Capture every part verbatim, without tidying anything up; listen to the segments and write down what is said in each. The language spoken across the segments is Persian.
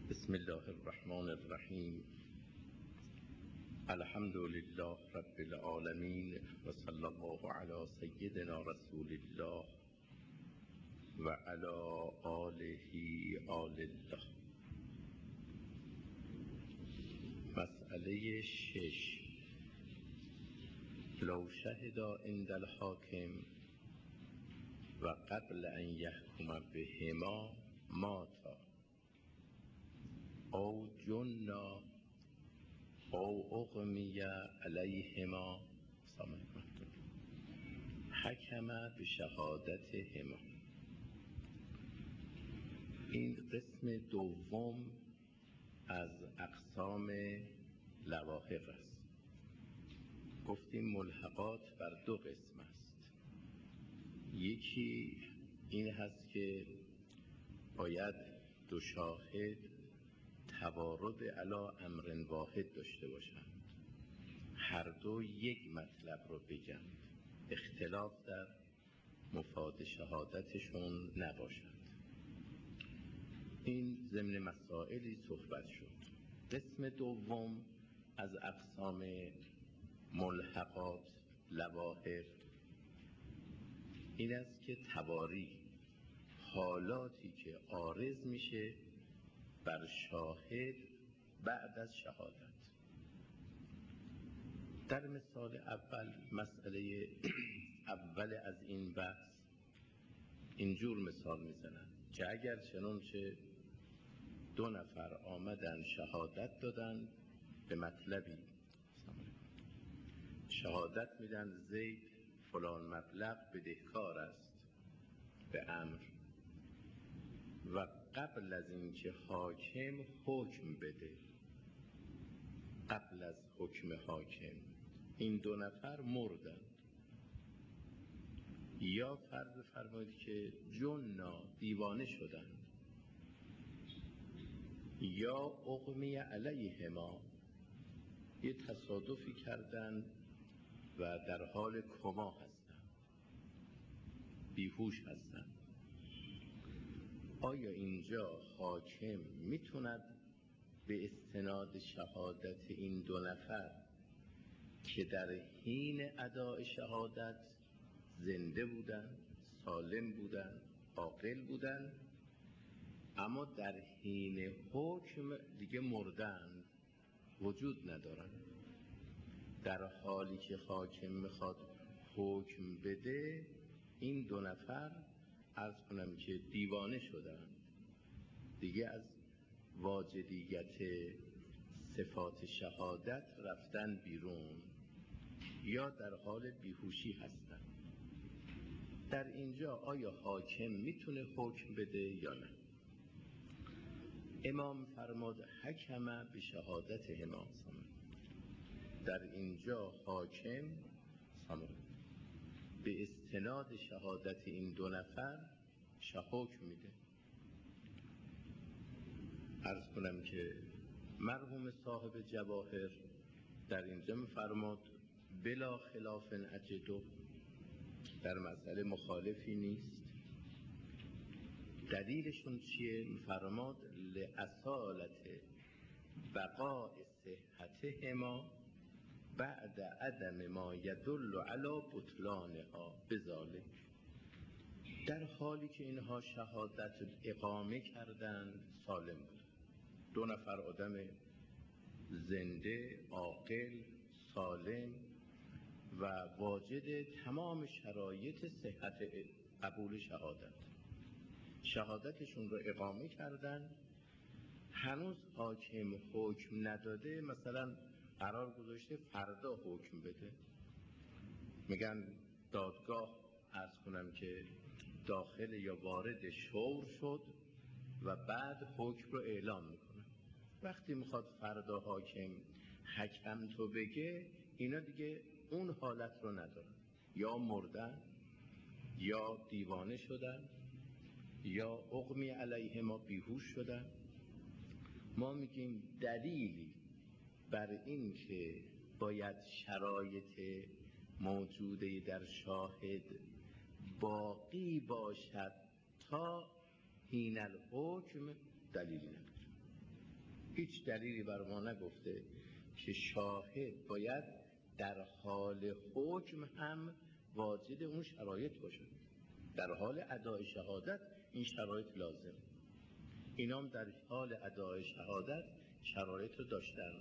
بسم الله الرحمن الرحیم. الحمد لله رب العالمین و صلی الله علی سیدنا رسول الله و علی آله آل الله. مسئله شش: لو شهد عند الحاکم و قبل ان یحکم بهما ماتا او جنا او اغمی علیهما حکم به شهادتهما. این قسم دوم از اقسام لواحق است. گفتیم ملحقات بر دو قسم است. یکی این هست که باید دو شاهد توارد علی امر واحد داشته باشند، هر دو یک مطلب رو بگن، اختلاف در مفاد شهادتشون نباشد. این ضمن مسائلی صحبت شد. قسم دوم از اقسام ملحقات لواحق این است که تواری، حالاتی که عارض میشه بر شاهد بعد از شهادت. در مثال اول، مسئله اول از این بحث اینجور مثال میزنن که اگر چنانچه دو نفر آمدن شهادت دادن به مطلبی، شهادت میدن زید فلان مبلغ بدهکار است به عمرو، و قبل از اینکه حاکم حکم بده، قبل از حکم حاکم این دو نفر مردند، یا فرض فرمایید که جنا دیوانه شدند، یا اغمی علیهما یه تصادفی کردند و در حال کما هستند، بیهوش هستند. آیا اینجا حاکم میتوند به استناد شهادت این دو نفر که در حین اداء شهادت زنده بودند، سالم بودند، عاقل بودند، اما در حین حکم دیگه مردند، وجود ندارند، در حالی که حاکم میخواد حکم بده این دو نفر عرض کنم که دیوانه شدند، دیگه از واجدیت صفات شهادت رفتن بیرون، یا در حال بیهوشی هستند. در اینجا آیا حاکم میتونه حکم بده یا نه؟ امام فرمود حکم به شهادتهما. در اینجا حاکم به استناد شهادت این دو نفر حکم میده. عرض کنم که مرحوم صاحب جواهر در اینجا میفرماد بلا خلاف اجدو، در مسئله مخالفی نیست. دلیلشون چیه؟ میفرماد لاصالت بقاء صحتهما بعد عدم ما یدل علی بطلانها بذالک. در حالی که اینها شهادت اقامه کردند، سالم بود، دو نفر آدم زنده، عاقل، سالم و واجد تمام شرایط صحت قبول شهادت، شهادتشون رو اقامه کردند، هنوز حاکم حکم نداده، مثلا قرار گذاشته فردا حکم بده، میگن دادگاه عرض کنم که داخل یا وارد شور شد و بعد حکم رو اعلام میکنه. وقتی میخواد فردا حاکم حکم تو بگه، اینا دیگه اون حالت رو ندارن، یا مردن، یا دیوانه شدن، یا اغمی علیه ما بیهوش شدن. ما میگیم دلیلی بر این که باید شرایط موجوده در شاهد باقی باشد تا حین الحکم دلیلی نداره. هیچ دلیلی بر ما نگفته که شاهد باید در حال حکم هم واجد اون شرایط باشه. در حال ادای شهادت این شرایط لازم، اینام در حال ادای شهادت شرایط رو داشتن.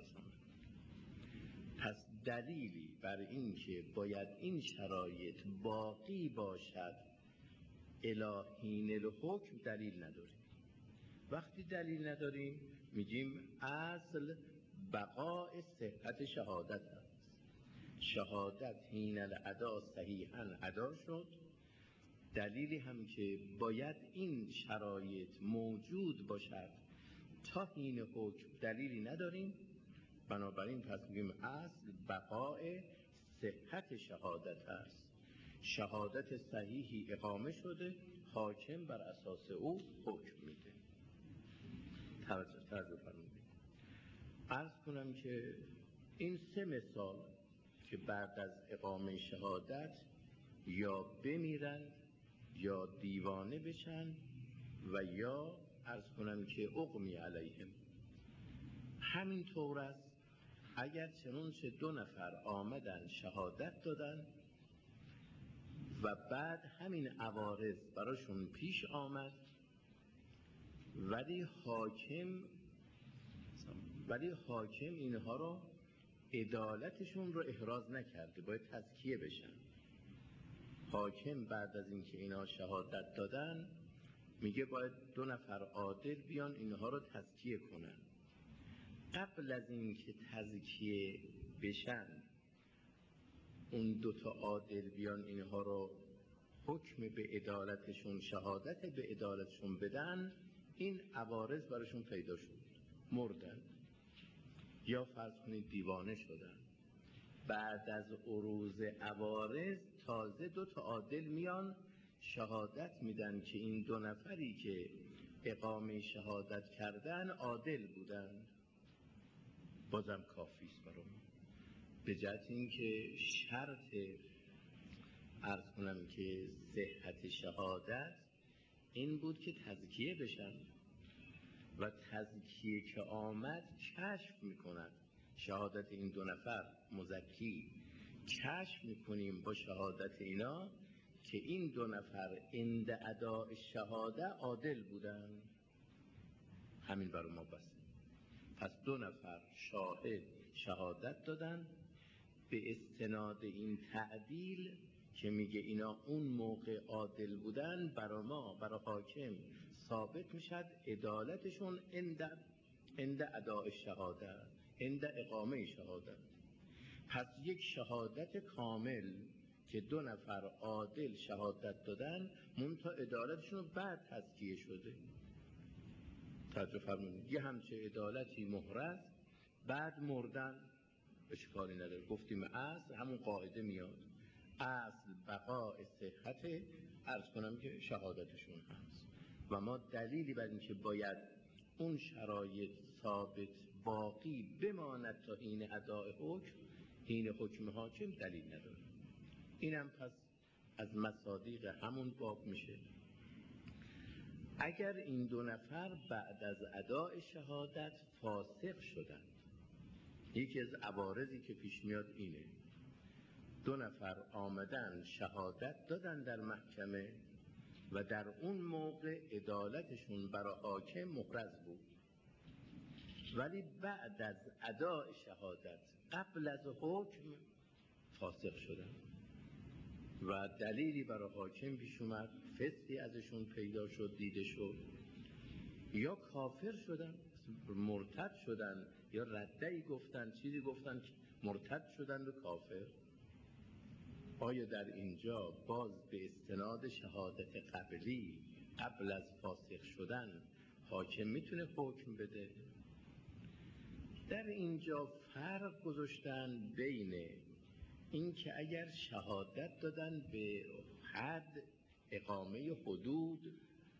پس دلیلی بر این که باید این شرایط باقی باشد الی حین الحکم دلیل نداریم. وقتی دلیل نداریم میگیم اصل بقاء صحت شهادت هست. شهادت حین الادا صحیحاً ادا شد، دلیلی هم که باید این شرایط موجود باشد تا حین حکم دلیلی نداریم. بنابراین پس میگیم اصل بقاء صحت شهادت هست. شهادت صحیحی اقامه شده، حاکم بر اساس او حکم میده. توجه توجه فرمایید. عرض کنم که این سه مثال که بعد از اقامه شهادت یا بمیرند یا دیوانه بشن و یا عرض کنم که اغمی علیهم، همین طور است. اگر چنانچه دو نفر آمدن شهادت دادن و بعد همین عوارض براشون پیش آمد ولی حاکم ولی حاکم اینها رو عدالتشون رو احراز نکرده، باید تزکیه بشن. حاکم بعد از اینکه اینا شهادت دادن میگه باید دو نفر عادل بیان اینها رو تزکیه کنن. قبل از اینکه تزکیه بشن اون دو تا عادل بیان اینها رو حکم به عدالتشون، شهادت به عدالتشون بدن، این عوارض براشون پیدا شد، مردن یا فرض کنید دیوانه شدن. بعد از عروض عوارض تازه دو تا عادل میان شهادت میدن که این دو نفری که اقامه شهادت کردن عادل بودن. بازم کافیست برای ما، به جهت اینکه شرط عرض کنم که صحت شهادت این بود که تزکیه بشن و تزکیه که آمد کشف میکند شهادت این دو نفر مزکی، کشف میکنیم با شهادت اینا که این دو نفر عند اداء شهاده عادل بودن. همین برای ما بسه. پس دو نفر شاهد شهادت دادن، به استناد این تعدیل که میگه اینا اون موقع عادل بودن، برای ما برای حاکم ثابت میشد عدالتشون عند عند اداء شهاده، عند اقامه شهادت. پس یک شهادت کامل که دو نفر عادل شهادت دادن منتها عدالتشون بعد تزکیه شده. توجه فرمایید. یه همچه عدالتی محرز بعد مردن اشکالی نداره. گفتیم اصل همون قاعده میاد، اصل بقاء صحت عرض کنم که شهادتشون هست و ما دلیلی بر این که باید اون شرایط ثابت باقی بماند تا حین اداء حکم، حین حکم حاکم دلیل نداره. اینم پس از مصادیق همون باب میشه. اگر این دو نفر بعد از اداء شهادت فاسق شدند، یکی از عوارضی که پیش میاد اینه، دو نفر آمدن شهادت دادن در محکمه و در اون موقع عدالتشون برای حاکم محرز بود، ولی بعد از اداء شهادت قبل از حکم فاسق شدن و دلیلی برای حاکم پیش اومد، فسقی ازشون پیدا شد، دیده شد، یا کافر شدن، مرتد شدن، یا رده‌ای گفتن، چیزی گفتن که مرتد شدن و کافر. آیا در اینجا باز به استناد شهادت قبلی قبل از فاسق شدن حاکم میتونه حکم بده؟ در اینجا فرق گذاشتن بین این که اگر شهادت دادن به حد اقامه حدود،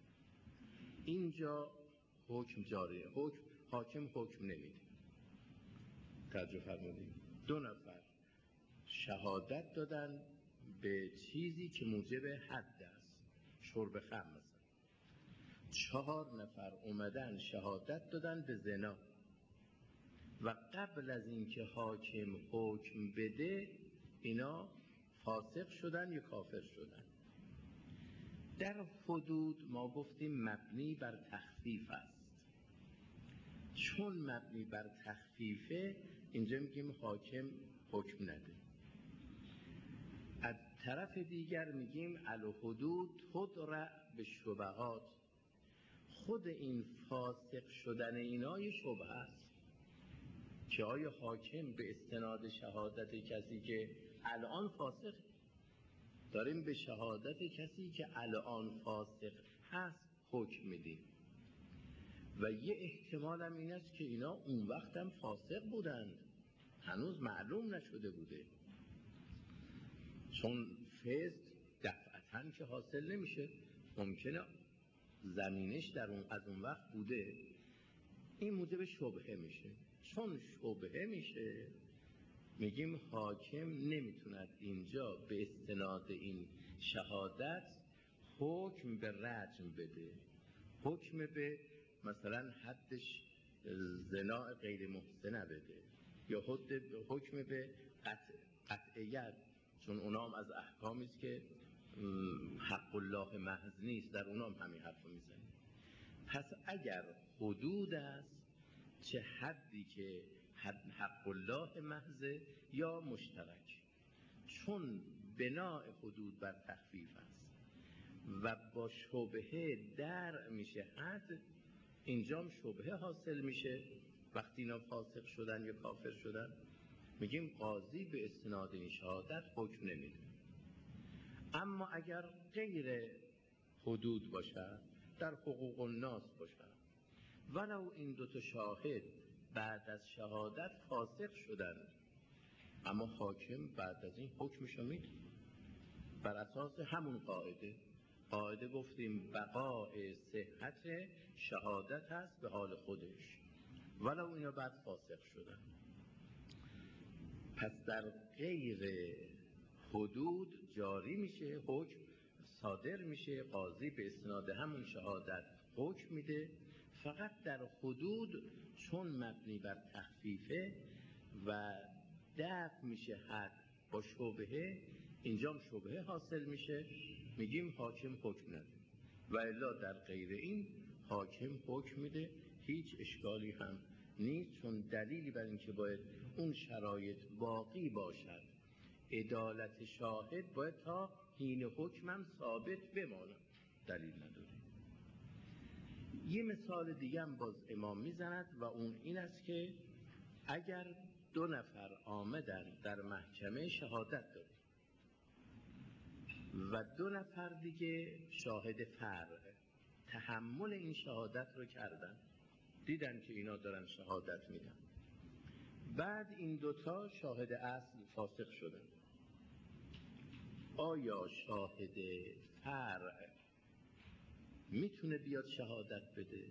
اینجا حکم جاریه، حکم حاکم حکم نمیده. توجه فرمودید. دو نفر شهادت دادن به چیزی که موجب حد است، شرب خمر مثلا. چهار نفر اومدن شهادت دادن به زنا، و قبل از اینکه حاکم حکم بده اینا فاسق شدن یا کافر شدن. در حدود ما گفتیم مبنی بر تخفیف است. چون مبنی بر تخفیفه اینجا میگیم حاکم حکم نده. از طرف دیگر میگیم الحدود تدرع به شبهات. خود این فاسق شدن اینا یه شبهه است که آیا حاکم به استناد شهادت کسی که الان فاسق، داریم به شهادت کسی که الان فاسق هست حکم میدیم و یه احتمال هم این است که اینا اون وقت هم فاسق بودند، هنوز معلوم نشده بوده، چون فسق دفعتاً که حاصل نمیشه، ممکنه زمینش در اون از اون وقت بوده. این موجب شبهه میشه. چون شبهه میشه میگیم حاکم نمیتوند اینجا به استناد این شهادت حکم به رجم بده، حکم به مثلا حدش زنا غیر محسنه بده، یا حکم به قطع قطعیت، چون اونا هم از احکامی است که حق الله محض نیست، در اونا هم همین حرف رو میزنه. پس اگر حدود است، چه حدی که حد حق الله محض یا مشترک، چون بناء حدود بر تخفیف است و با شبهه درع میشه حد، اینجام شبهه حاصل میشه. وقتی اینا فاسق شدن یا کافر شدن میگیم قاضی به استناد این شهادت حکم نمیده. اما اگر غیر حدود باشه، در حقوق الناس باشه، ولو این دوتا شاهد بعد از شهادت فاسق شدن، اما حاکم بعد از این حکمشو میده بر اساس همون قاعده. قاعده گفتیم بقاء صحت شهادت هست به حال خودش، ولو اینا بعد فاسق شدن. پس در غیر حدود جاری میشه، حکم صادر میشه، قاضی به استناد همون شهادت حکم میده. فقط در حدود چون مبنی بر تخفیفه و دفع میشه حد با شبهه، اینجام شبهه حاصل میشه، میگیم حاکم حکم نده. و الا در غیر این حاکم حکم میده، هیچ اشکالی هم نیست، چون دلیلی بر اینکه باید اون شرایط باقی باشد، عدالت شاهد باید تا حین حکمم ثابت بماند، دلیل نداره. یه مثال دیگه هم باز امام میزند و اون این است که اگر دو نفر آمدن در محکمه شهادت داد و دو نفر دیگه شاهد فرع تحمل این شهادت رو کردن، دیدن که اینا دارن شهادت میدن، بعد این دوتا شاهد اصل فاسق شدن، آیا شاهد فرع میتونه بیاد شهادت بده؟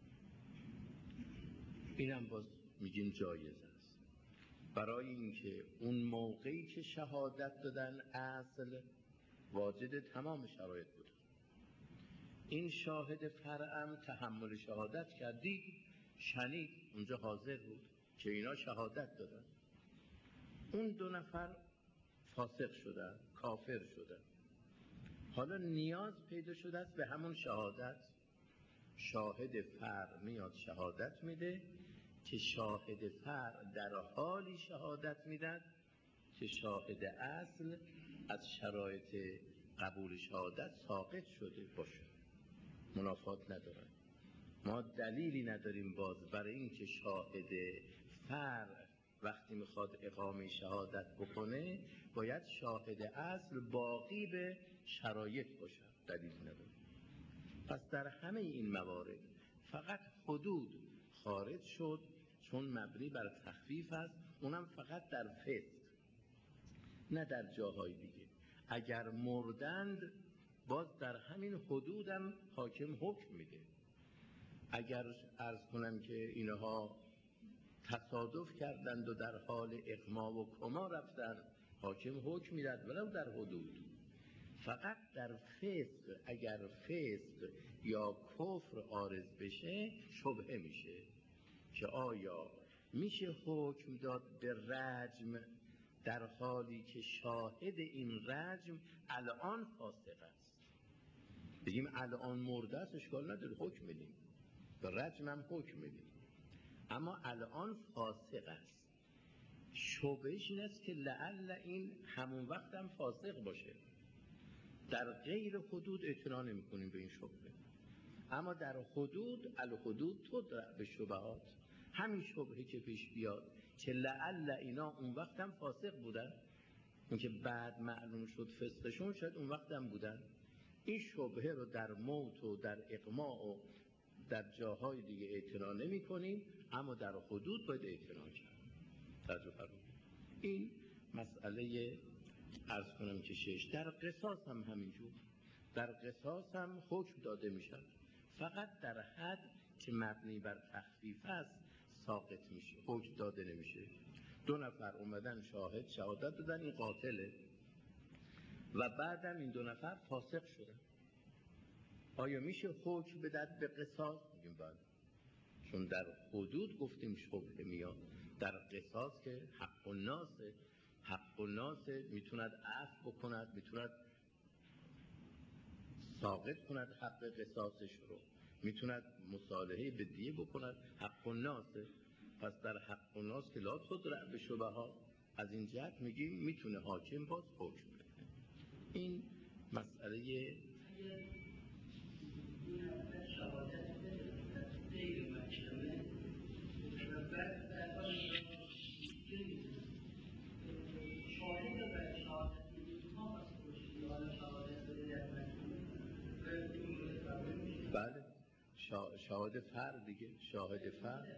اینم باز میگیم جایز است، برای اینکه اون موقعی که شهادت دادن اصل واجد تمام شرایط بود. این شاهد فرعم تحمل شهادت کردید، شنید، اونجا حاضر بود که اینا شهادت دادن. اون دو نفر فاسق شدن، کافر شدن. حالا نیاز پیدا شده است به همون شهادت. شاهد فرع میاد شهادت میده که شاهد فرع در حالی شهادت میدن که شاهد اصل از شرایط قبول شهادت ساقط شده باشه، منافات ندارن. ما دلیلی نداریم باز برای اینکه شاهد فرع وقتی میخواد اقامه شهادت بکنه باید شاهد اصل باقی به شرایط باشه، دلیل نداره. پس در همه این موارد فقط حدود خارج شد چون مبنی بر تخفیف است، اونم فقط در فسق، نه در جاهای دیگه. اگر مردند باز در همین حدودم حاکم حکم میده. اگر عرض کنم که اینها تصادف کردند و در حال اغما و کما رفتند، حاکم حکم میدهد ولو در حدود. فقط در فسق، اگر فسق یا کفر عارض بشه شبهه میشه که آیا میشه حکم داد به رجم در حالی که شاهد این رجم الان فاسق است؟ بگیم الان مرده است اشکال نداره، حکم بدیم، به رجم هم حکم بدیم، اما الان فاسق است. شبهش این است که لعل این همون وقت هم فاسق باشه. در غیر حدود اعتنا نمی کنیم به این شبهه، اما در حدود، الحدود تدرع به شبهات، همین شبهه که پیش بیاد که لعل اینا اون وقت هم فاسق بودن، این که بعد معلوم شد فسقشون، شاید اون وقت هم بودن، این شبهه رو در موت و در اقماع و در جاهای دیگه اعتنا نمی کنیم، اما در حدود باید اعتنا کرد. توجه فرمایید. این مسئله عرض کنم که شش. در قصاص هم همینجور، در قصاص هم حکم داده میشن، فقط در حد که مبنی بر تخفیف است ساقط میشه، حکم داده نمیشه. دو نفر اومدن شاهد شهادت دادن این قاتله و بعدم این دو نفر فاسق شدن، آیا میشه حکم بدهد به قصاص؟ میگیم بله، چون در حدود گفتیم شبهه میاد. در قصاص که حق الناس، حق الناس میتوند عفو بکند، میتوند ساقط کند حق قصاصش رو، میتوند مصالحه به دیه بکند، حق الناس. پس در حق الناس که لا تدرع به شبهات، از این جهت میگیم میتونه حاکم باز حکم بده. این مسئله شهادت غیر محکمه و بعد در حال شاهد و بعد شهادت میدید ما از کشتی حال شهادت بده در محکمه و بله شاهد فرد دیگه، شاهد فرد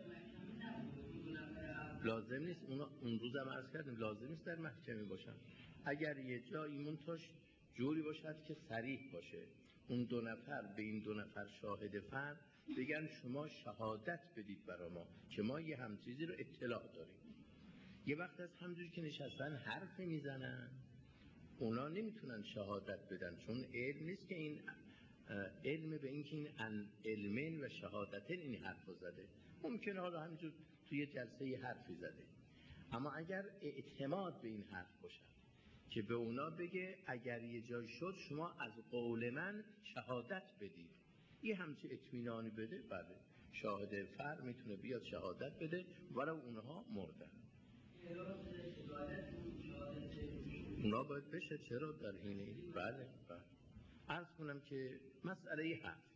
لازم نیست اون اون روز هم عرض کردیم لازم نیست در محکمه باشن. اگر یه جایی منتاش جوری باشد که صریح باشه، اون دو نفر به این دو نفر شاهد فرد بگن شما شهادت بدید برای ما که ما یه هم چیزی رو اطلاع داریم. یه وقت از همجوری که نشستن حرف میزنن، اونا نمیتونن شهادت بدن، چون علم نیست که این علم به این که این علمین و شهادتین این حرف زده، ممکنه حالا همینجور توی جلسه یه حرفی زده، اما اگر اعتماد به این حرف باشه که به اونا بگه اگر یه جای شد شما از قول من شهادت بدید، یه همچه اطمینانی بده، بله شاهد فرد میتونه بیاد شهادت بده ولو اونها مردن. اونا باید بشه، چرا در حینه؟ بله بله. عرض کنم که مسئله هفت،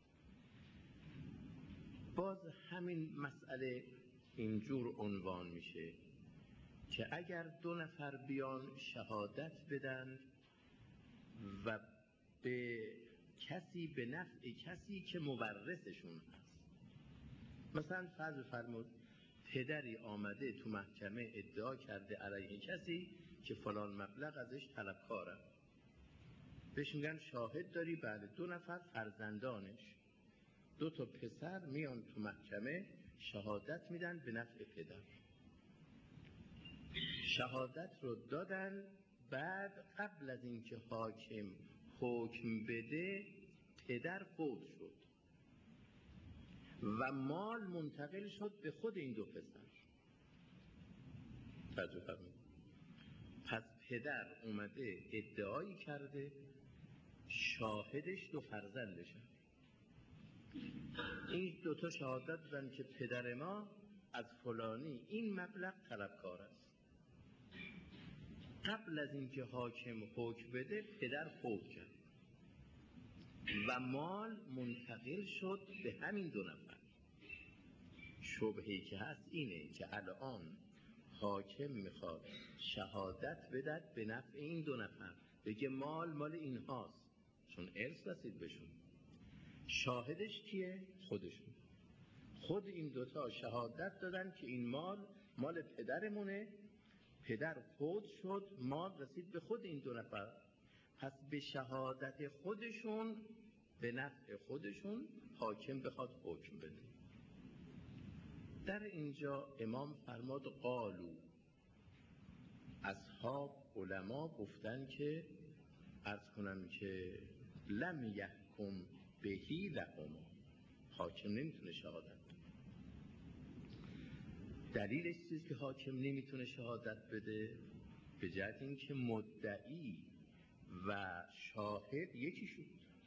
باز همین مسئله اینجور عنوان میشه که اگر دو نفر بیان شهادت بدن و به کسی به نفع کسی که مورثشون هست، مثلا فرض فرمود پدری آمده تو محکمه ادعا کرده علیه کسی که فلان مبلغ ازش طلبکاره، بهش میگن شاهد داری؟ بله. دو نفر فرزندانش، دو تا پسر میان تو محکمه شهادت میدن به نفع پدر، شهادت رو دادن، بعد قبل از اینکه حاکم حکم بده پدر فوت شد و مال منتقل شد به خود این دو پسر. توجه فرمایید. پس پدر اومده ادعایی کرده، شاهدش دو فرزندشن، این دوتا شهادت دادن که پدر ما از فلانی این مبلغ طلبکار است. قبل از اینکه حاکم حکم بده پدر فوت کرد و مال منتقل شد به همین دو نفر. شبهه‌ای که هست اینه که الان حاکم میخواد شهادت بدهد به نفع این دو نفر، بگه مال مال این هاست چون ارث رسید بهشون. شاهدش کیه؟ خودشون. خود این دوتا شهادت دادن که این مال مال پدرمونه، پدر فوت شد، مال رسید به خود این دو نفر، پس به شهادت خودشون به نفع خودشون حاکم بخواد حکم بده. در اینجا امام فرماد قالو، اصحاب علما گفتن که عرض کنم که لم یحکم بهی لهما، حاکم نمیتونه شهادت. دلیلش چیزی که حاکم نمیتونه شهادت بده به جهت اینکه مدعی و شاهد یکی شد.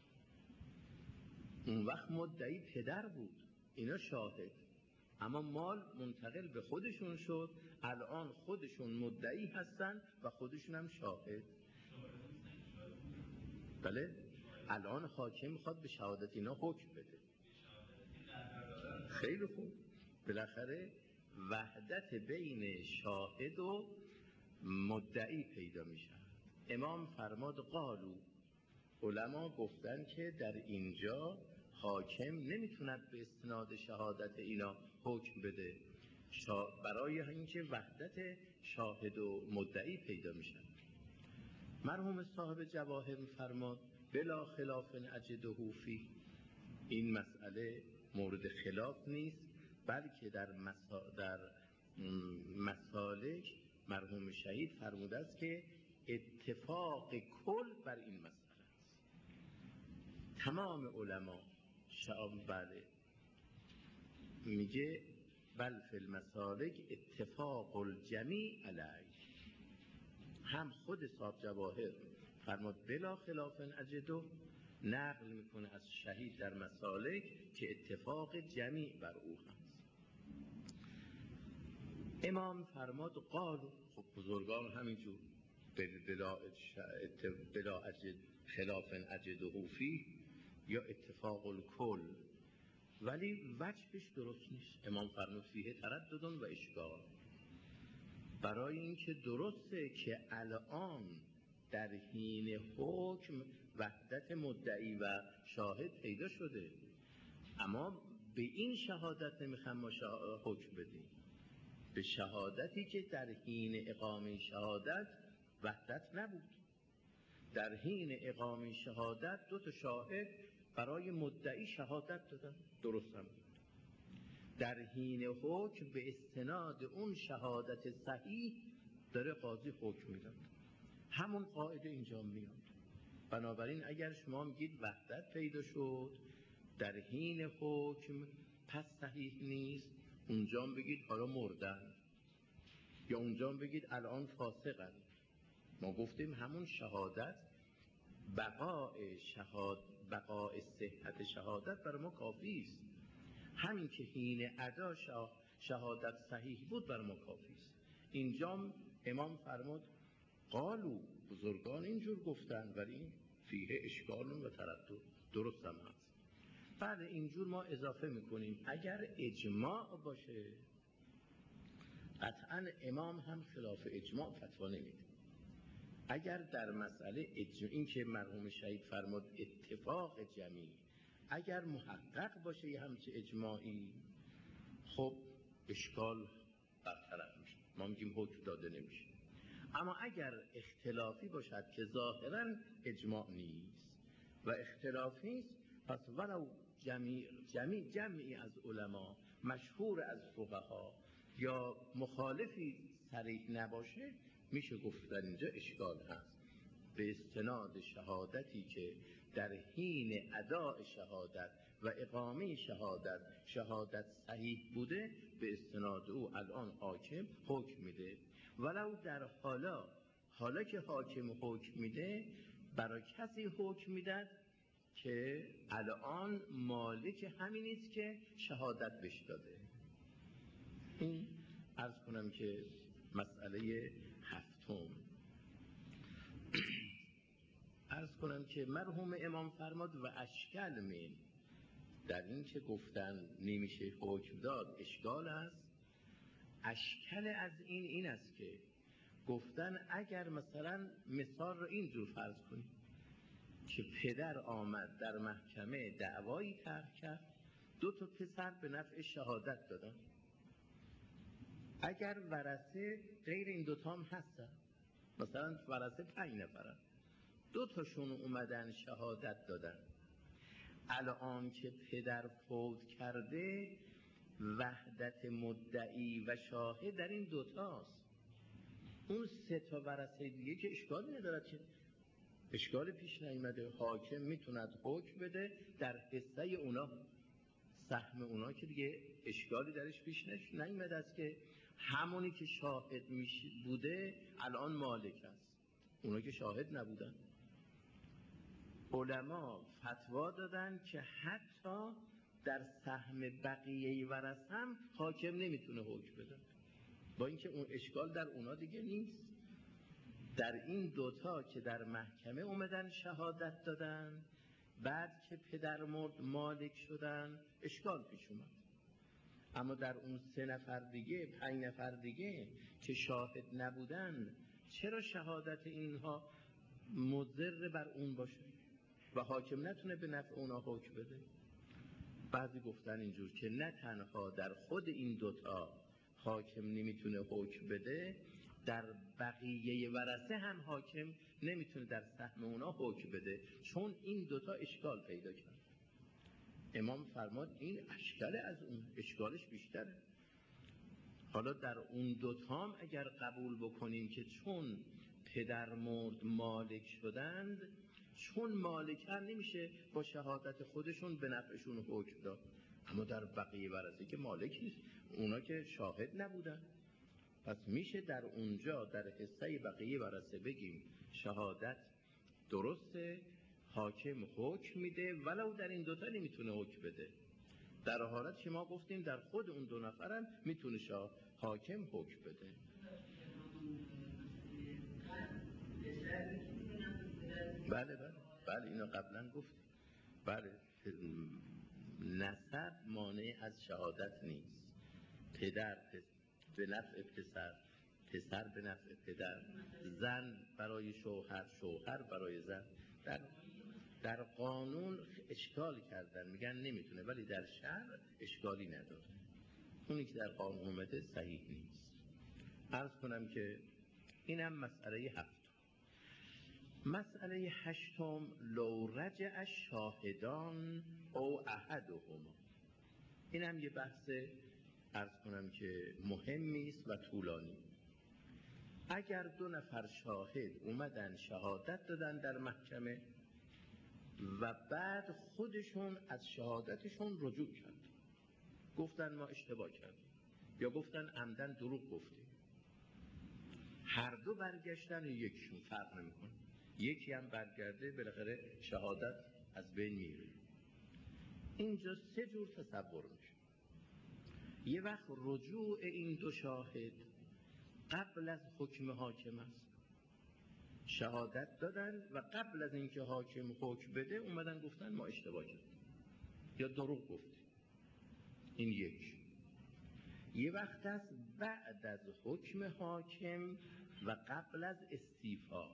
اون وقت مدعی پدر بود، اینا شاهد، اما مال منتقل به خودشون شد، الان خودشون مدعی هستن و خودشون هم شاهد. بله، الان حاکم میخواد به شهادت اینا حکم بده. خیلی خوب، بالاخره وحدت بین شاهد و مدعی پیدا میشه. امام فرماد قالو، علما گفتن که در اینجا حاکم نمیتوند به استناد شهادت اینا حکم بده، شا... برای اینکه وحدت شاهد و مدعی پیدا میشه. مرحوم صاحب جواهر فرماد بلا خلاف اجده فی، این مسئله مورد خلاف نیست، بلکه در, مسا... در مسالک مرحوم شهید فرموده است که اتفاق کل بر این مسئله است. تمام علما شعب بله میگه بل فی المسالک اتفاق الجمیع علیه. هم خود صاحب جواهر فرمود بلا خلاف اجده، نقل میکنه از شهید در مسالک که اتفاق جمیع بر او هست. امام فرمود قالو، خب بزرگان همینجور بلا, بلا اجد خلاف اجده فی یا اتفاق الکل، ولی وجهش درست نیست. امام فرمود فیه ترددون و اشکال، برای اینکه درسته که الان در حین حکم وحدت مدعی و شاهد پیدا شده، اما به این شهادت نمیخوام ما حکم بدیم، به شهادتی که در حین اقامه شهادت وحدت نبود. در حین اقامه شهادت دو تا شاهد برای مدعی شهادت دادن، درست هم بود. در حین حکم به استناد اون شهادت صحیح داره قاضی حکم میداد. همون قاعده اینجا میاد. بنابراین اگر شما میگید وحدت پیدا شد در حین حکم پس صحیح نیست، اونجا بگید حالا مردن، یا اونجا بگید الان فاسقن. ما گفتیم همون شهادت بقای شهاد بقای صحت شهادت برای ما کافی است. همین که حین ادا شهادت صحیح بود برای ما کافی است. اینجا امام فرمود قالو، بزرگان اینجور گفتن ولی فیه اشکال و تردد، درست هم هست. بعد اینجور ما اضافه میکنیم اگر اجماع باشه قطعا امام هم خلاف اجماع فتوا نمیده. اگر در مسئله اجماع، این که مرحوم شهید فرمود اتفاق جمعی، اگر محقق باشه یه همچه اجماعی، خب اشکال برطرف میشه، ما میگیم حکم داده نمیشه. اما اگر اختلافی باشد که ظاهرا اجماع نیست و اختلافی است، پس ولو جمعی جمعی جمعی از علما مشهور از فقها یا مخالفی صریح نباشه، میشه گفت در اینجا اشکال هست. به استناد شهادتی که در حین اداء شهادت و اقامه شهادت شهادت صحیح بوده، به استناد او الان حاکم حکم میده. ولو در حالا حالا که حاکم حکم میده برای کسی حکم میدد که الان مالک همین است که شهادت بهش داده. این عرض کنم که مسئله هفتم. عرض کنم که مرحوم امام فرماد و اشکال من، در این که گفتن نمیشه حکم داد اشکال است. اشکال از این این است که گفتن اگر مثلا مثال رو اینجور فرض کنیم که پدر آمد در محکمه دعوایی طرح کرد، دو تا پسر به نفع شهادت دادن، اگر ورثه غیر این دوتا هم هستن، مثلا ورثه پنج نفرن، دو تاشون اومدن شهادت دادن، الان که پدر فوت کرده وحدت مدعی و شاهد در این دوتاست، اون سه تا ورثه دیگه که اشکالی ندارد، که اشکال پیش نیامده، حاکم میتوند حکم بده در حصه اونا سهم اونا که دیگه اشکالی درش پیش نیامده است که همونی که شاهد میشه بوده الان مالک است، اونا که شاهد نبودن. علما فتوا دادن که حتی در سهم بقیه ورثه هم حاکم نمیتونه حکم بده، با اینکه اون اشکال در اونا دیگه نیست. در این دوتا که در محکمه اومدن شهادت دادن، بعد که پدر مرد مالک شدن، اشکال پیش اومد. اما در اون سه نفر دیگه، پنج نفر دیگه که شاهد نبودن، چرا شهادت اینها مضر بر اون باشه و حاکم نتونه به نفع اونا حکم بده؟ بعضی گفتن اینجور که نه تنها در خود این دوتا حاکم نمیتونه حکم بده، در بقیه ورثه هم حاکم نمیتونه در سهم اونا حکم بده، چون این دوتا اشکال پیدا کرد. امام فرماد این اشکال از اون، اشکالش بیشتره. حالا در اون دوتا هم اگر قبول بکنیم که چون پدر مرد مالک شدند، چون مالکن نمیشه با شهادت خودشون به نفعشون حکم داد. اما در بقیه ورثه که مالک نیست، اونا که شاهد نبودن، پس میشه در اونجا در حصه بقیه ورثه بگیم شهادت درسته، حاکم حکم میده، ولو در این دوتا نمیتونه حکم بده. در حالت که ما گفتیم در خود اون دو نفرم میتونه شاه حاکم حکم بده. بله بله بله اینو قبلا گفتیم. بله نسب مانع از شهادت نیست. پدر به نفع پسر، پسر به نفع پدر، زن برای شوهر، شوهر برای زن. در در قانون اشکال کردن، میگن نمیتونه، ولی در شرع اشکالی نداره. اونی که در قانون اومده صحیح نیست. عرض کنم که اینم مسئله هفتم. مسئله هشتم، لو رجع الشاهدان او احدهما. اینم یه بحث عرض کنم که مهمی است و طولانی. اگر دو نفر شاهد اومدن شهادت دادن در محکمه و بعد خودشون از شهادتشون رجوع کردن، گفتن ما اشتباه کردیم، یا گفتن عمدن دروغ گفتیم، هر دو برگشتن، یکیشون فرق نمیکنه، یکی هم برگرده، بالاخره شهادت از بین میره. اینجا سه جور تصور میشه. یه وقت رجوع این دو شاهد قبل از حکم حاکم است، شهادت دادن و قبل از اینکه حاکم حکم بده اومدن گفتن ما اشتباه کردیم یا دروغ گفتیم. این یک. یه وقت است بعد از حکم حاکم و قبل از استیفا،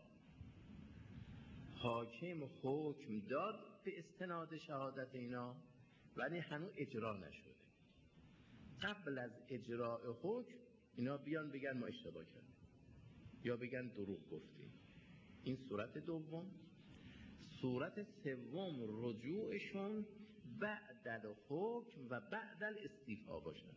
حاکم حکم داد به استناد شهادت اینا ولی هنوز اجرا نشده. قبل از اجراء حکم اینا بیان بگن ما اشتباه کردیم یا بگن دروغ گفتیم. این صورت دوم. صورت سوم رجوعشون بعد الحکم و بعد الاستیفا باشن.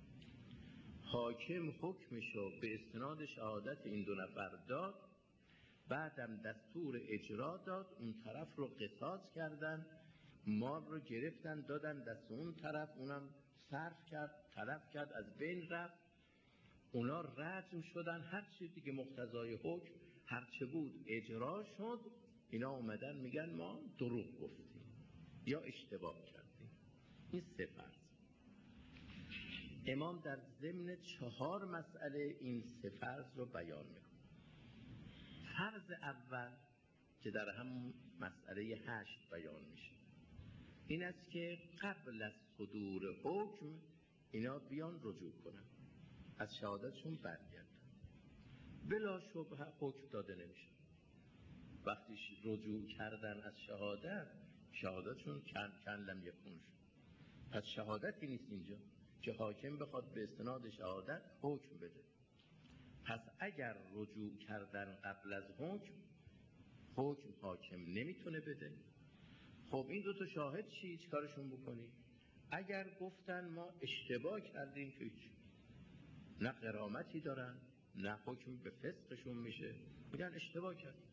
حاکم حکمشو به استناد شهادت این دو نفر داد، بعدم دستور اجرا داد، اون طرف رو قصاص کردن، مال رو گرفتن دادن دست اون طرف، اونم صرف کرد، تلف کرد، از بین رفت، اونا رجم شدن، هر چی دیگه مقتضای حکم هر چه بود اجرا شد. اینا اومدن میگن ما دروغ گفتیم یا اشتباه کردیم. این سه فرض. امام در ضمن چهار مسئله این سه فرض رو بیان میکنه. فرض اول که در همون مسئله هشت بیان میشه این است که قبل از صدور حکم اینا بیان رجوع کنن، از شهادتشون برگردن، بلا شبهه حکم داده نمیشه. وقتی رجوع کردن از شهادت، شهادتشون کن کن لم یکون شد. پس شهادتی نیست اینجا که حاکم بخواد به استناد شهادت حکم بده. پس اگر رجوع کردن قبل از حکم، حکم حاکم نمیتونه بده. خب این دو تا شاهد چی؟ چی کارشون بکنی؟ اگر گفتن ما اشتباه کردیم که هیچ، نه غرامتی دارن نه حکم به فسقشون میشه، میگن اشتباه کردیم.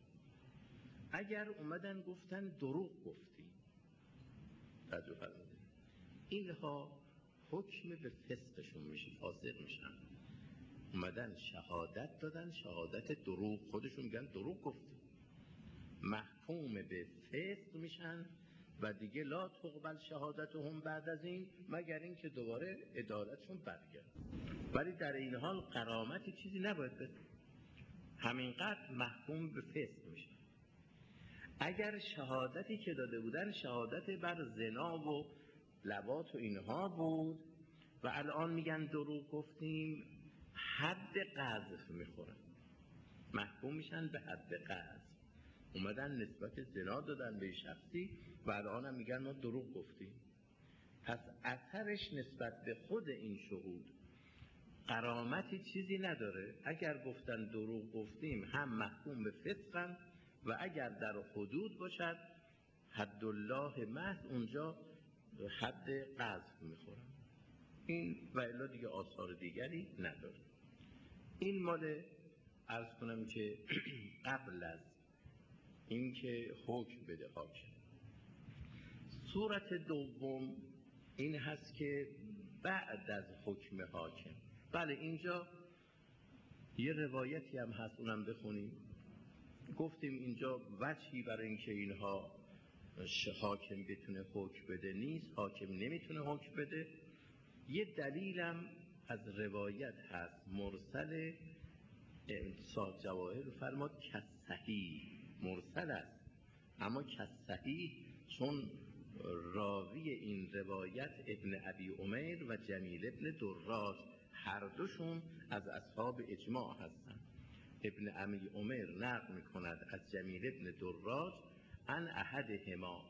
اگر اومدن گفتن دروغ گفتیم، توجه فرمودید، اینها حکم به فسقشون میشه، فاسق میشن. اومدن شهادت دادن، شهادت دروغ، خودشون میگن دروغ گفتیم، محکوم به فسق میشن و دیگه لا تقبل شهادتهم بعد از این مگر این که دوباره عدالتشون برگرد. ولی در این حال غرامتی چیزی نباید بده، همینقدر محکوم به فسق میشن. اگر شهادتی که داده بودن شهادت بر زنا و لواط و اینها بود و الان میگن دروغ گفتیم، حد قذف میخورن، محکوم میشن به حد قذف. اومدن نسبت زنا دادن به شخصی و الان هم میگن ما دروغ گفتیم. پس اثرش نسبت به خود این شهود غرامتی چیزی نداره. اگر گفتن دروغ گفتیم هم محکوم به فسقن و اگر در حدود باشد حد الله محض، اونجا حد قذف میخورن. این و الا دیگه آثار دیگری نداره. این مال عرض کنم که قبل از این که حکم بده حاکم. صورت دوم این هست که بعد از حکم حاکم. بله اینجا یه روایتی هم هست، اونم بخونیم. گفتیم اینجا وجهی برای اینکه اینها حاکم بتونه حکم بده نیست، حاکم نمیتونه حکم بده. یه دلیلم از روایت هست مرسل، صاحب جواهر فرماد کصحیح مرسل است، اما کصحیح چون راوی این روایت ابن ابی عمیر و جمیل ابن دراج هر دوشون از اصحاب اجماع هستند. ابن ابی عمیر نقل میکند از جمیل ابن دراج ان احدهما،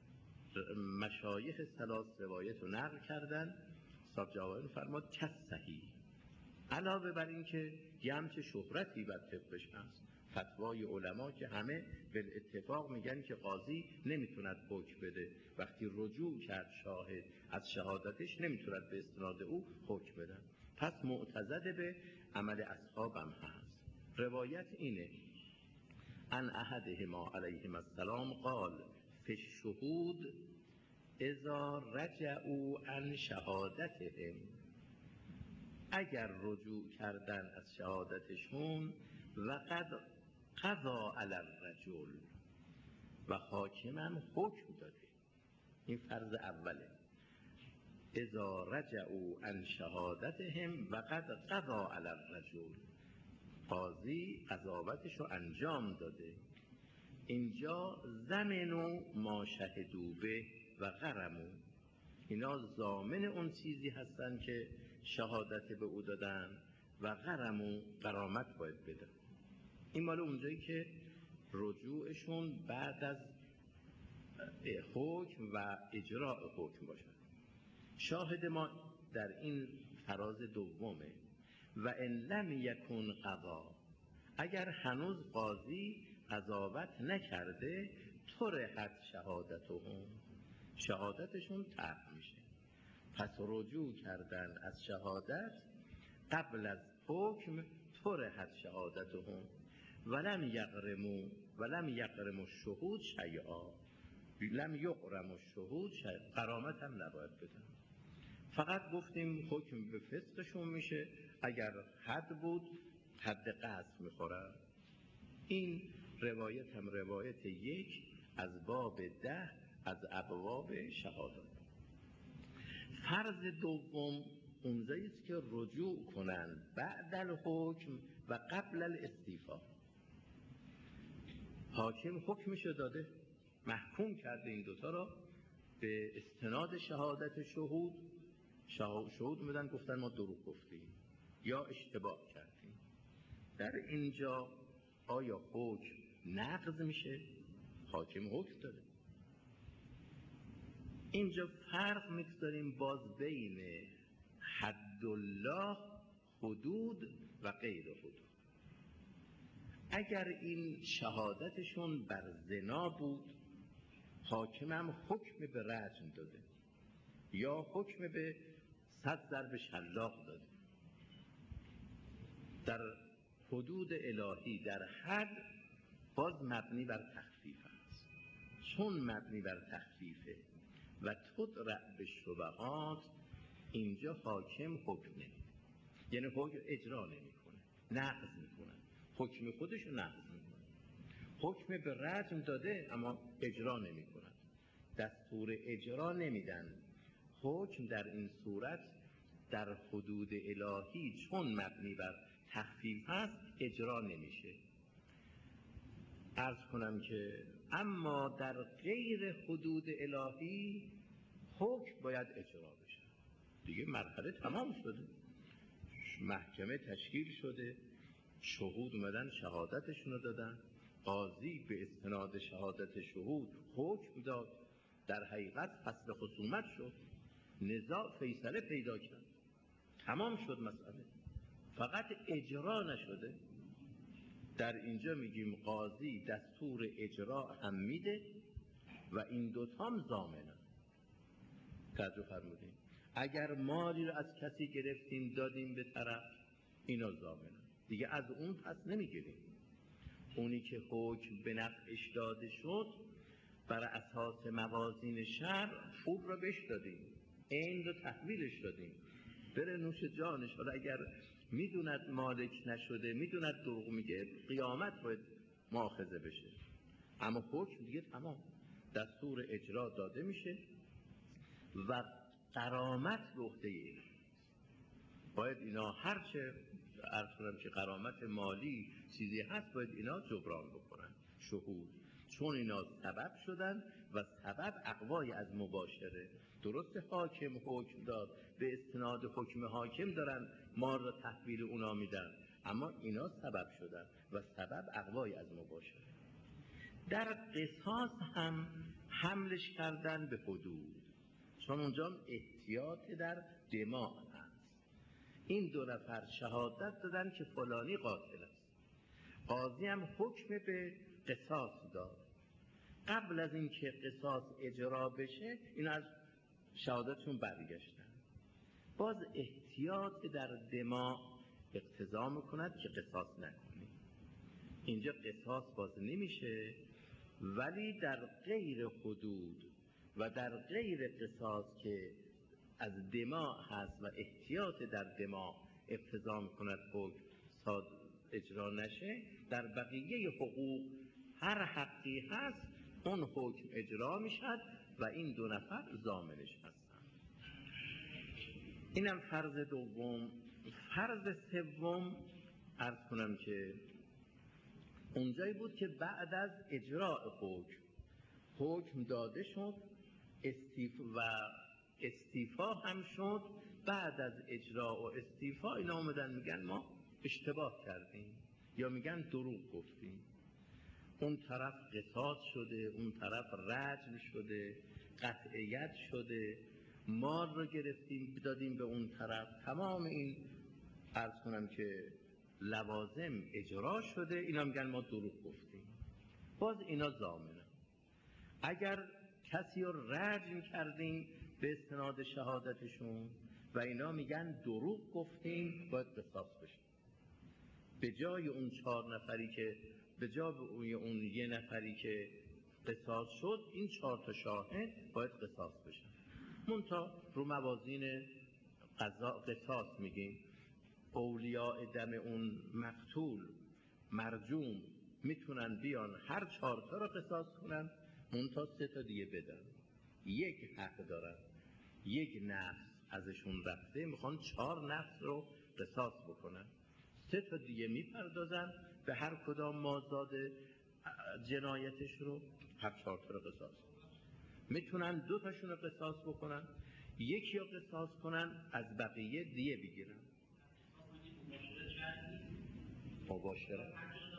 مشایخ ثلاث روایت رو نقل کردن. صاحب جواهر فرماد کصحیح، علاوه بر این که یه همچه شهرتی بر طبقش هست، فتوای علما که همه به اتفاق میگن که قاضی نمیتوند حکم بده، وقتی رجوع کرد شاهد از شهادتش نمیتوند به استناد او حکم بده. پس معتضد به عمل اصحابم هست. روایت اینه ان احدهما علیهم السلام قال فی الشهود اذا رجعوا عن شهادتهم، اگر رجوع کردن از شهادتشون و قد قضا علی الرجل و حاکمم حکم داده. این فرض اوله، اذا رجعوا عن شهادتهم و قد قضا علی الرجل، قاضی قضاوتش رو انجام داده. اینجا ضمنوا ما شهدوا به و غرموا، اینا ضامن اون چیزی هستن که شهادت به او دادن و غرموا غرامت باید بدن. این مال اونجایی که رجوعشون بعد از حکم و اجراء حکم باشد. شاهد ما در این فراز دومه و ان لم یکن قضا، اگر هنوز قاضی قضاوت نکرده طرحت شهادتهم، شهادتشون طرح میشه. پس رجوع کردن از شهادت قبل از حکم طرحت شهادتهم ولم یغرموا ولم یغرموا الشهود شیئا، لم یغرموا الشهود شیئا، غرامت هم نباید بدن. فقط گفتیم حکم به فسقشون میشه، اگر حد بود حد قذف میخورن. این روایت هم روایت یک از باب ده از ابواب شهادت. فرض دوم اونجایی است که رجوع کنن بعد الحکم و قبل الاستیفا. حاکم حکمشو داده، محکوم کرده این دوتا را به استناد شهادت شهود. شهود میدن گفتن ما دروغ گفتیم یا اشتباه کردیم. در اینجا آیا حکم نقض میشه؟ حاکم حکم داده. اینجا فرق میگذاریم باز بین حد الله، حدود و غیر حدود. اگر این شهادتشون بر زنا بود، حاکم هم حکم به رجم داده یا حکم به صد ضرب شلاق داده. در حدود الهی در حد باز مبنی بر تخفیف است. چون مبنی بر تخفیفه و تدرع بالشبهات، اینجا حاکم حکم نمیده، یعنی حکم اجرا نمیکنه، نقض میکنه، حکم خودش رو نقض میکنه. حکم به رجم داده اما اجرا نمیکنه، دستور اجرا نمیدن. حکم در این صورت در حدود الهی چون مبنی بر تخفیف هست اجرا نمیشه. عرض کنم که اما در غیر حدود الهی حکم باید اجرا بشه. دیگه مرحله تمام شده، محکمه تشکیل شده، شهود اومدن شهادتشون رو دادن، قاضی به استناد شهادت شهود حکم داد، در حقیقت فصل خصومت شد، نزاع فیصله پیدا کرد، تمام شد مسئله، فقط اجرا نشده. در اینجا میگیم قاضی دستور اجرا هم میده و این دوتام ضامنه. توجه فرمودین؟ اگر مالی رو از کسی گرفتیم دادیم به طرف، اینا ضامنه، دیگه از اون پس نمیگیریم. اونی که حکم به نفعش داده شد بر اساس موازین شرع خوب رو بهش دادیم، عین رو تحویلش دادیم، بره نوش جانش. حالا اگر میدوند مالک نشده، میدوند دروغ میگه، قیامت باید مؤاخذه بشه، اما حکم دیگه تمام، دستور اجرا داده میشه و غرامت به عهده اینه. باید اینا هرچه عرض کنم که غرامت مالی چیزی هست باید اینا جبران بکنن شهود، چون اینا سبب شدن و سبب اقوای از مباشره. درست حاکم حکم داد، به استناد حکم حاکم دارن ما را تحویل اونا میدن، اما اینا سبب شدن و سبب اقوای از مباشره. در قصاص هم حملش کردن به حدود، چون اونجا احتیاط در دماء هست. این دو نفر شهادت دادن که فلانی قاتل است، قاضی هم حکم به قصاص داد. قبل از اینکه قصاص اجرا بشه این از شهادتشون برگشتن. باز احتیاط در دماء اقتضا میکند که قصاص نکنی. اینجا قصاص باز نمیشه، ولی در غیر حدود و در غیر قصاص که از دماء هست و احتیاط در دماء اقتضا میکند حکم صاد اجرا نشه، در بقیه حقوق هر حقی هست اون حکم اجرا میشد و این دو نفر ضامنش هستن. اینم فرض دوم. فرض سوم عرض کنم که اونجایی بود که بعد از اجراء حکم حکم داده شد استیف و استیفا هم شد. بعد از اجرا و استیفا اینا آمدن میگن ما اشتباه کردیم یا میگن دروغ گفتیم، اون طرف قصاص شده، اون طرف رجم شده، قطعیت شده، مال رو گرفتیم دادیم به اون طرف، تمام این عرض کنم که لوازم اجرا شده، اینا میگن ما دروغ گفتیم. باز اینا ضامنه. اگر کسی رو رجم کردیم به استناد شهادتشون و اینا میگن دروغ گفتیم، باید قصاص بشه. به جای اون چهار نفری که به جای اون یه نفری که قصاص شد، این چهار تا شاهد باید قصاص بشن. منتها رو موازین قضا قصاص میگیم اولیاء دم اون مقتول مرجوم میتونن بیان هر چهار تا رو قصاص کنن، منتها سه تا دیگه بدن. یک حق دارن، یک نفس ازشون رفته، میخوان چهار نفس رو قصاص بکنن، سه تا دیگه میپردازن به هر کدام مازاد جنایتش رو، هر چهار تا رو قصاص کنن. میتونن دو تاشون رو قصاص بکنن، یکی رو قصاص کنن، از بقیه دیه بگیرن. مباشرت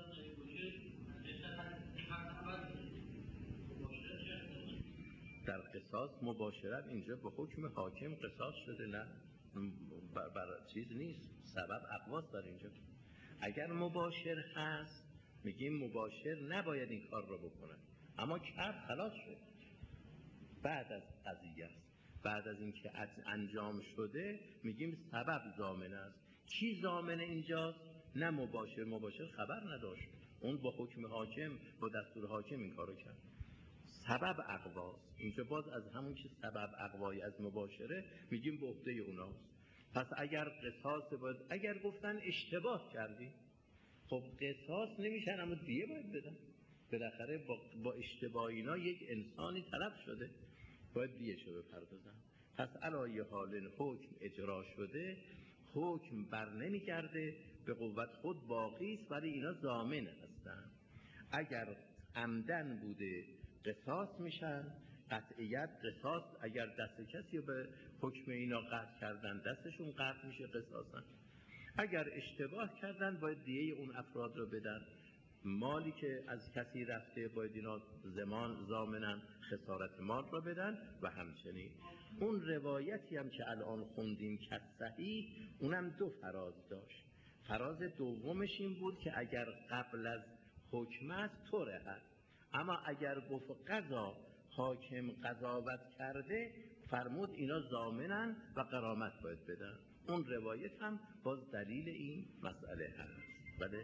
در قصاص مباشرت اینجا به حکم حاکم قصاص شده، نه بر, بر چیز نیست، سبب اقواس در اینجا. اگر مباشر هست میگیم مباشر نباید این کار رو بکنه، اما کرد خلاص شد، بعد از قضیه است، بعد از اینکه انجام شده میگیم سبب ضامن است. کی ضامن اینجاست؟ نه مباشر، مباشر خبر نداشت، اون با حکم حاکم با دستور حاکم این کارو کرد. سبب اقواست. اینجا باز از همون که سبب اقوای از مباشره میگیم به عهده اوناست. پس اگر قصاص باید، اگر گفتن اشتباه کردی، خب قصاص نمیشن اما دیه باید بدن. بالاخره با, با اشتباه اینا یک انسانی تلف شده، باید دیه شو بپردازن. پس علای حال حکم اجرا شده، حکم بر نمیگرده، به قوت خود باقی است، ولی اینا ضامن هستن. اگر عمدن بوده قصاص میشن، قطعیت قصاص. اگر دست کسی رو به حکم اینا قطع کردن دستشون قطع میشه قصاصن. اگر اشتباه کردن باید دیه اون افراد رو بدن. مالی که از کسی رفته باید اینا زمان ضامنن خسارت مال رو بدن. و همچنین اون روایتی هم که الان خوندیم که صحیح، اونم دو فراز داشت. فراز دومش این بود که اگر قبل از حکم است طوره هست، اما اگر گفت قضا حاکم قضاوت کرده فرمود اینا ضامنن و غرامت باید بدن. اون روایت هم باز دلیل این مسئله هست. بله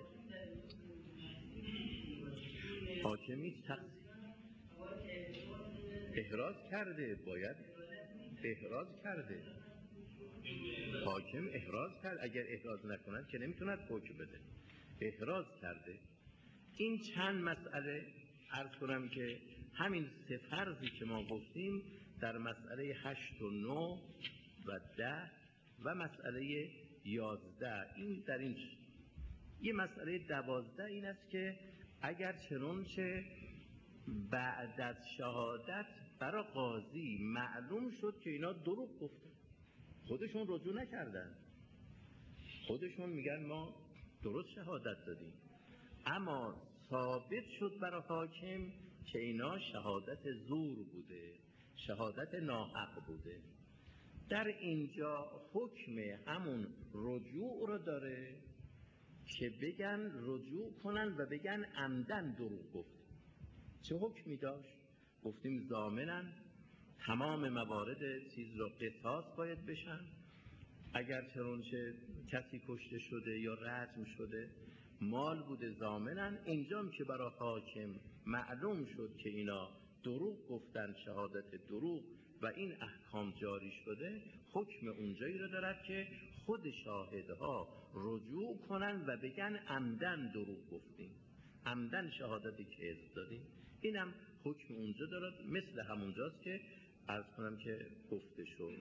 حاکمی احراز کرده، باید احراز کرده، حاکم احراز کرد. اگر احراز نکند که نمیتوند حکم بده. احراز کرده. این چند مسئله عرض کنم که همین سه فرضی که ما گفتیم در مسئله هشت و نو و ده و مسئله یازده، این در این یه مسئله دوازده این است که اگر چنانچه بعد از شهادت برای قاضی معلوم شد که اینا دروغ گفتن، خودشون رجوع نکردن، خودشون میگن ما درست شهادت دادیم، اما ثابت شد برای حاکم که اینا شهادت زور بوده، شهادت ناحق بوده، در اینجا حکم همون رجوع رو داره که بگن رجوع کنن و بگن عمدن دروغ گفت. چه حکمی داشت؟ گفتیم ضامنن، تمام موارد چیز رو قصاص باید بشن. اگر چنانچه کسی کشته شده یا رجم شده مال بوده ضامنن. اینجام که برای حاکم معلوم شد که اینا دروغ گفتن، شهادت دروغ و این احکام جاری شده، حکم اونجایی رو دارد که خود شاهدها رجوع کنن و بگن عمدن دروغ گفتیم، عمدن شهادت کذب دادیم. اینم حکم اونجا دارد، مثل همونجاست که عرض کنم که گفته شد.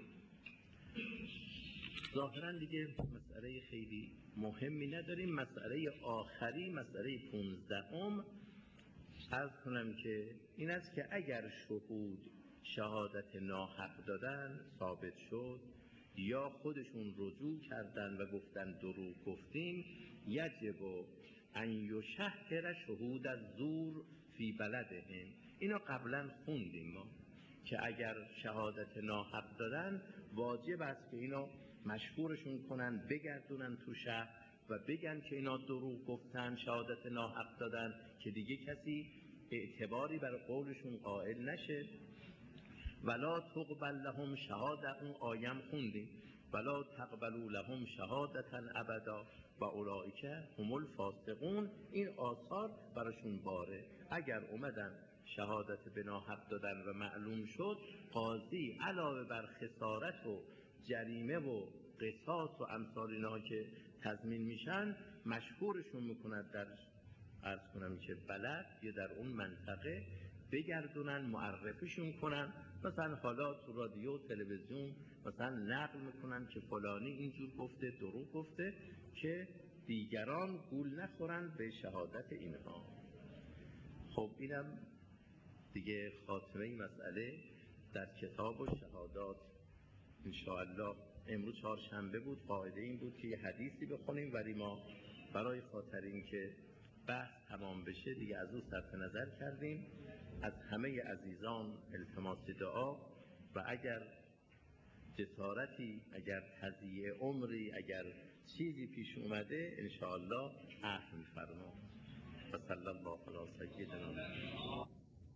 ظاهرا دیگه مسئله خیلی مهمی نداریم. مسئله آخری، مسئله پونزدهم عرض کنم که این است که اگر شهود شهادت ناحق دادن ثابت شد یا خودشون رجوع کردن و گفتن دروغ گفتیم، یجب ان یشهر شهود الزور فی بلدهم. اینا قبلا خوندیم ما که اگر شهادت ناحق دادن واجب است که اینا مشهورشون کنن، بگردونن تو شهر و بگن که اینا دروغ گفتن، شهادت ناحق دادن، که دیگه کسی اعتباری برای قولشون قائل نشه. ولا تقبل لهم شهاده، اون آیم خوندیم، ولا تقبلوا لهم شهادتا ابدا و اولئک هم الفاسقون. این آثار براشون باره. اگر اومدن شهادت به ناحق دادن و معلوم شد، قاضی علاوه بر خسارت و جریمه و قصاص و امثال اینها که تضمین میشن، مشهورشون میکند در عرض کنم که بلد یا در اون منطقه، بگردونن معرفیشون کنن. مثلا حالا تو رادیو و تلویزیون مثلا نقل میکنن که فلانی اینجور گفته، دروغ گفته، که دیگران گول نخورن به شهادت اینها. خب اینم دیگه خاتمه این مسئله در کتاب و شهادات. انشاءالله امروز چهارشنبه بود، قاعده این بود که یه حدیثی بخونیم، ولی ما برای خاطر این که بحث تمام بشه دیگه از اون صرف نظر کردیم. از همه عزیزان التماس دعا و اگر جسارتی، اگر تضییع عمری، اگر چیزی پیش اومده انشاءالله عفو می‌فرما. و صلی الله علی سیدنا محمد.